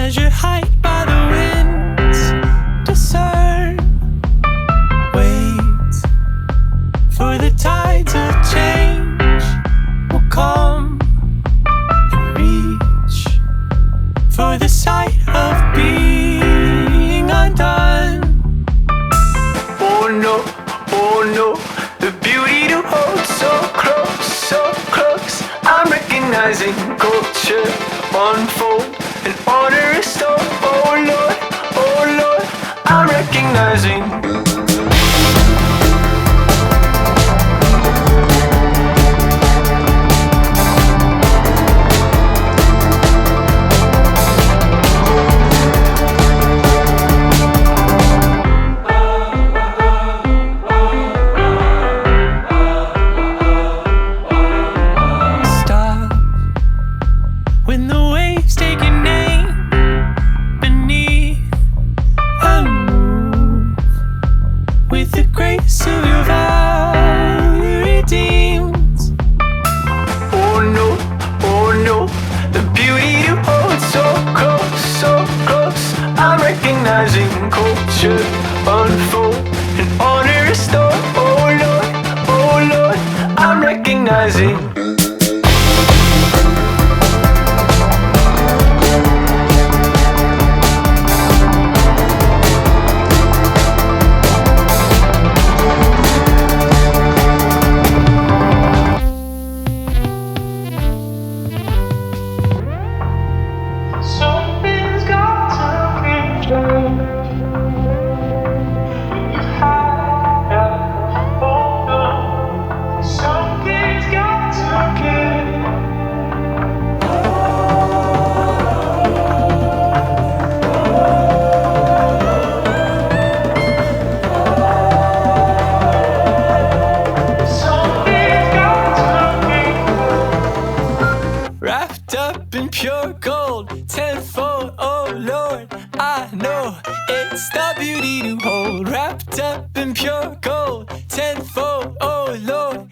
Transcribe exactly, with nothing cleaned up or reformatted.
measure height by the winds, discern, wait for the tides of change will come and reach for the sight of being undone. Oh no, oh no, the beauty to hold so close, so close. I'm recognizing culture unfold and order restore. Oh Lord, oh Lord, I'm recognizing. When the waves take your name beneath and move with the grace of your value redeemed. Oh no, oh no, the beauty to hold so close, so close. I'm recognizing culture unfold and honor restore. Oh Lord, oh Lord, I'm recognizing. Something's got to be done. You've had enough. Oh no. Something's got to give. Something's got to be wrapped up in pure gold, tenfold, oh Lord, I know it's the beauty to hold. Wrapped up in pure gold, tenfold, oh Lord,